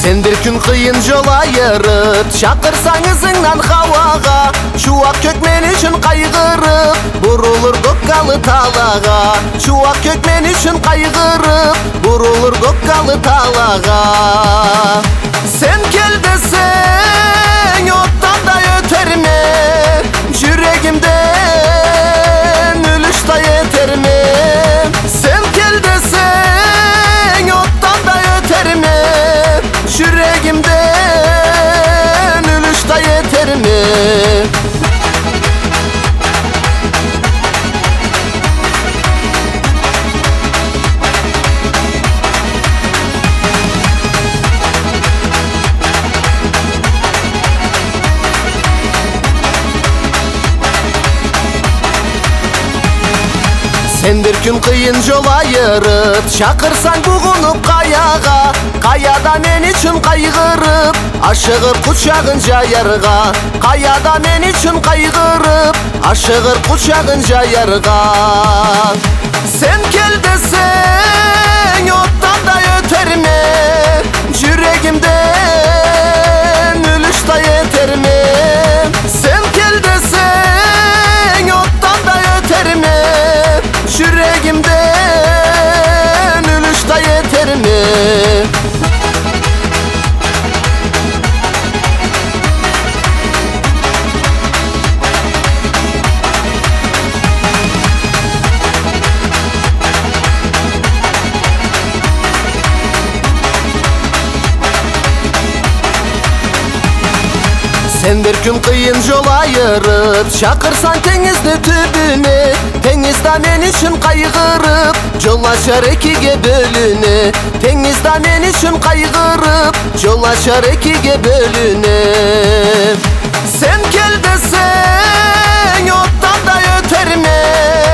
Sen bir gün kıyın jol ayırıp çakırsan ızından havaga, çuak kökmen üçün kaygırıp burulur kokkalı talaga. Çuak kökmen üçün kaygırıp burulur kokkalı talaga. Sen gel desen ottan da öterme, yüreğimden ölüş da yeter mi? Sen gel desen ottan da öterme, yüreğimden ölüş da yeter mi? Sen bir gün kıyın jol ayırıp çakırsan buğunup kayaga, kayada men üçün kaygırıp aşığır kucağınca yarga. Kayada men üçün kaygırıp aşığır kucağınca yarga. Sen gel desen ottan da öterme, yüreğimden ölüş da yeter mi? Sen gel desen ottan da öterme, yüreğimden ölüş da yeter mi? Sen bir gün kıyın jol ayırıp çakırsan denizli tübüne, denizde men üçün kaygırıp jol açar ekiге bölüne. Denizde men üçün kaygırıp jol açar ekiге bölüne. Sen gel desen ottan da öterme,